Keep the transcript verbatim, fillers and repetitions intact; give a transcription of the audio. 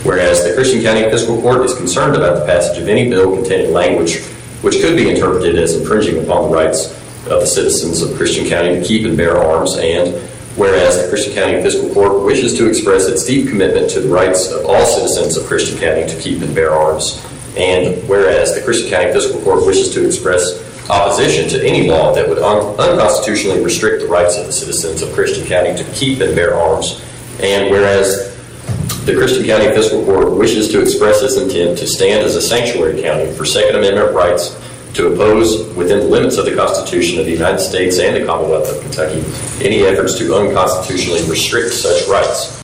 Whereas the Christian County Episcopal Court is concerned about the passage of any bill containing language which could be interpreted as infringing upon the rights of the citizens of Christian County to keep and bear arms, and whereas the Christian County Episcopal Court wishes to express its deep commitment to the rights of all citizens of Christian County to keep and bear arms, and whereas the Christian County Episcopal Court wishes to express opposition to any law that would un- unconstitutionally restrict the rights of the citizens of Christian County to keep and bear arms, and whereas the Christian County Episcopal Court wishes to express its intent to stand as a sanctuary county for Second Amendment rights to oppose, within the limits of the Constitution of the United States and the Commonwealth of Kentucky, any efforts to unconstitutionally restrict such rights.